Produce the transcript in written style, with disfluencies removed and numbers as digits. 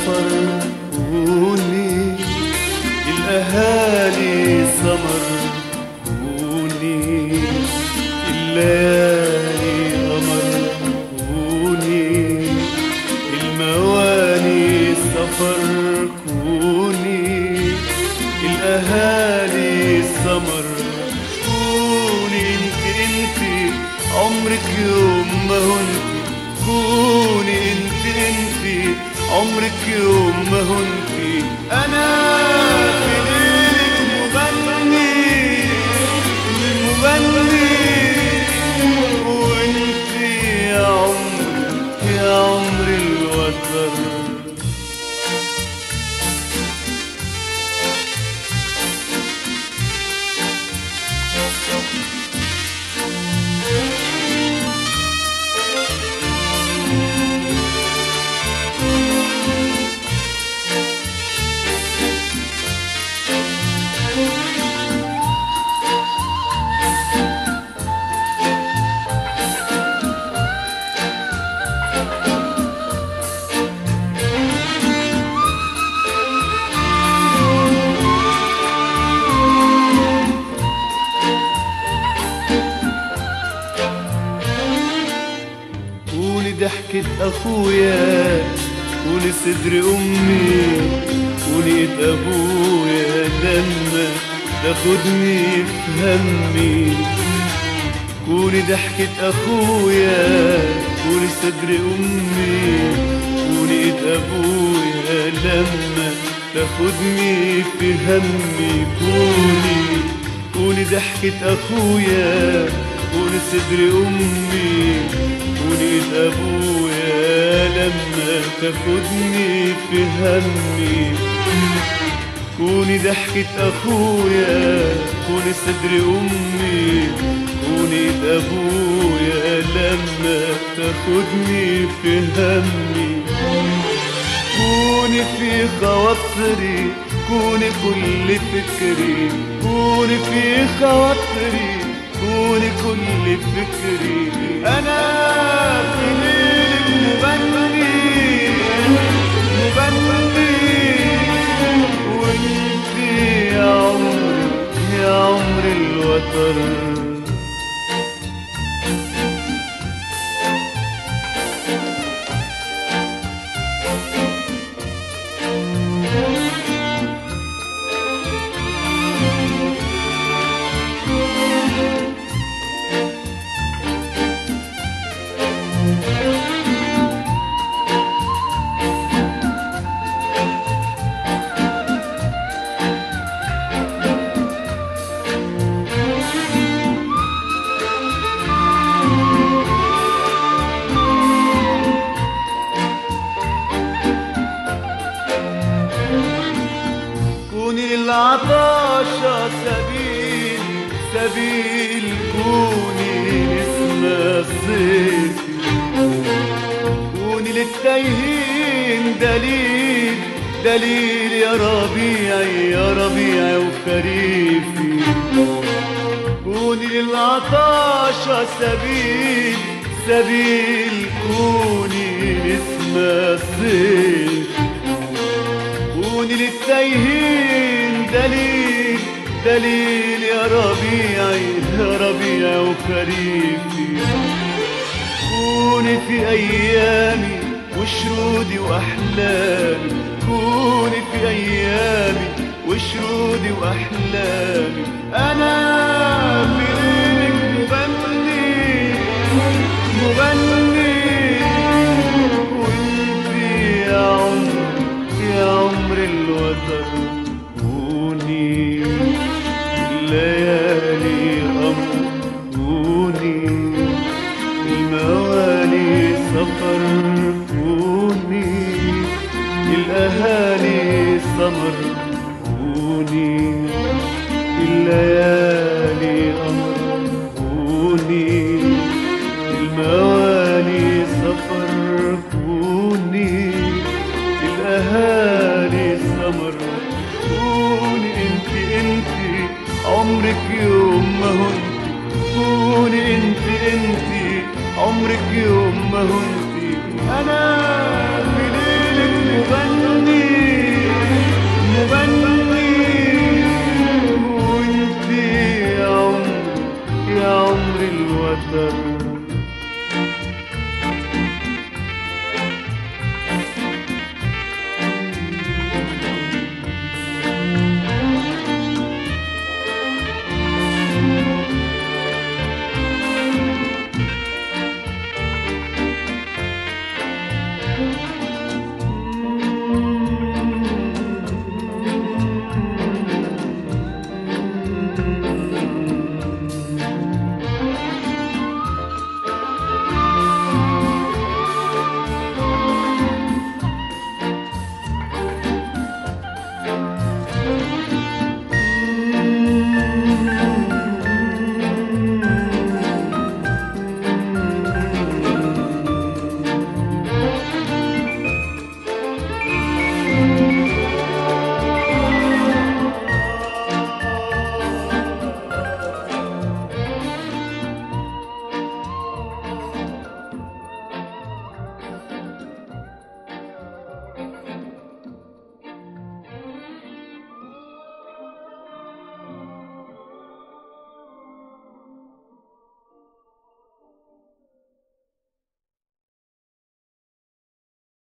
سفر كوني الأهالي سمر كوني الليالي قمر كوني المواني سفر كوني الأهالي سمر كوني انت عمرك يوم ما هنتي كوني انت عمرك يوم ما هنتي انا في ليلك مغني وانت يا عمري الوتر ضحكة أخويا كوني صدر أمي كوني إيد أبويا لما تاخدني في همي كوني ضحكة أخويا كوني صدر أمي كوني إيد أبويا لما تاخدني في همي كوني ضحكة أخويا كوني صدر أمي كوني إيد أبويا لما تاخدني في همي كوني ضحكة أخويا كوني صدر أمي كوني إيد أبويا لما تاخدني في همي كوني في خواطري كوني كل فكري كوني في خواطري كوني كل فكري أنا في ليلك مغني وانت يا عمري الوتر كوني العطاشة سبيل كوني نسمة الصيف كوني للتايهين دليل يا ربيعي وخريفي كوني للعطاشة سبيل كوني نسمة الصيف كوني للتايهين دليل يا ربيعي وخريفي كوني في أيامي وشرودي وأحلامي كوني في أيامي وشرودي وأحلامي أنا في ليلك مغني وانت يا عمري الوتر كوني الليالي قمر كوني الموالي سفر كوني الأهالي سمر كوني الليالي قمر كوني الموالي سفر كوني الأهالي سمر كوني انت عمرك يوم ما هنتي كوني انت عمرك يوم ما هنتي انا في ليلك مغني سفر